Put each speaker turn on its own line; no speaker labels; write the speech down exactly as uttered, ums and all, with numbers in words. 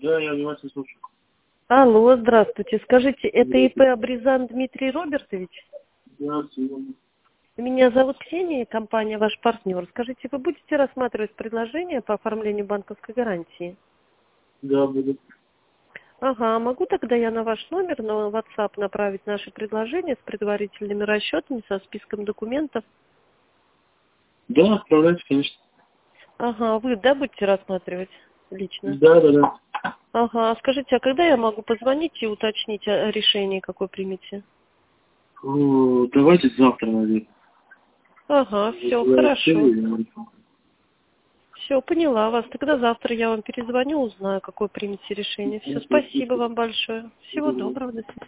Да, я внимательно слушаю.
Алло, здравствуйте. Скажите, это ИП Абризан Дмитрий Робертович?
Да, сегодня.
Меня зовут Ксения, компания «Ваш партнер». Скажите, вы будете рассматривать предложение по оформлению банковской гарантии?
Да, буду.
Ага, могу тогда я на ваш номер, на WhatsApp направить наше предложение с предварительными расчетами, со списком документов?
Да, отправляйте, конечно.
Ага, вы, да, будете рассматривать лично?
Да, да, да.
Ага, скажите, а когда я могу позвонить и уточнить о решении, какое примете?
О, давайте завтра, наверное.
Ага, все, хорошо. Все, поняла вас. Тогда завтра я вам перезвоню, узнаю, какое примете решение. Все, спасибо вам большое. Всего доброго, до свидания.